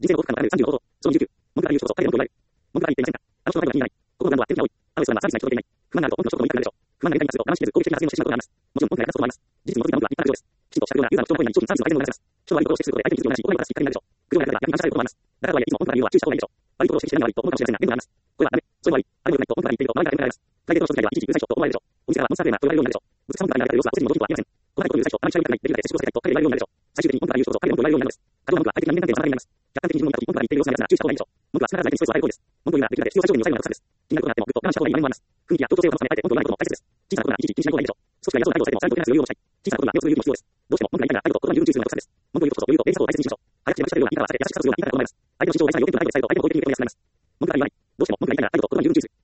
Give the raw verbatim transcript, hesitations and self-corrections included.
人生の幸福感があるさんじゅうごほど。そのにじゅうきゅう。文句がある優勝こそ、彼らの文句がある。文句があり言っていませんか。あの人の前には気に入らない。ここの難度は天気が多い。ある人はサービスが届いていない。不満があると多くの人とも言いたくなるでしょう。不満がやりたいんですと我慢しきれず攻撃的な発言をしてしまうことがあります。もちろん文句が役立つと思います。事実に基づいた文句は立派な以上です。きちんとしたようなユーザーの主張の声に一つにサービスの相手の言います。人は悪いことを指摘することで相手に気づきをなし、行いを正しいきっかけになるでしょう。苦情がやったら逆に感謝されることもあります。だからとはいえ、いつも文句が言うのは注意した方がいいでしょう。悪いことを指摘しないのはいいと思うかもしれませんが、面倒があります。これはダメ。それも悪い。あれも良くないと文句が言っていると周りから言ってもらいます。プライベートの人付き合いはいちいちうるさい人と思われるでしょう。お店からはモンスターフレーマーと言われるようになるでしょう。ぶつかった文句が言われたら様子はポジティブに戻るとは言えません。こんなことを言う最初、あまり近寄りたくない、できるだけ接触させたいと彼らに言われるようになるでしょう。最終的に文句が言う人こそ彼らも言われるようになるのです。過剰な文句は相手的な人間関係の妨げになります。客観的に自分を見たとき文句が言っている様子が嫌なら注意した方がいいでしょう。文句は少なからず相手にストレスを与える行為です。文句を言うならできるだけ必要最小限に抑えるのが正しさです。気になることがあってもぐっと我慢した方がいい場面もあります。雰囲気や協調性を保つためあえて文句を言わないことも大切です。小さなことなら一時気にしない方がいいでしょう。少しが嫌そうな態度をしてもさらにとけなす余裕を持ちたい。小さなことなら目をつぶる勇気も必要です。どうしても文句が言いたいなら態度と言葉に十分注意するのが正しさです。文句を言うことこそ余裕と礼儀作法を大切にしましょう。早口でまくしゃべるような言い方は避け、優しく諭すような言い方が好まれます。相手の主張を大事な要点と態度を伝えると相手も攻撃的に受けやすくなります。文句が言わない。どうしても文句が言いたいなら態度と言葉に十分注意する。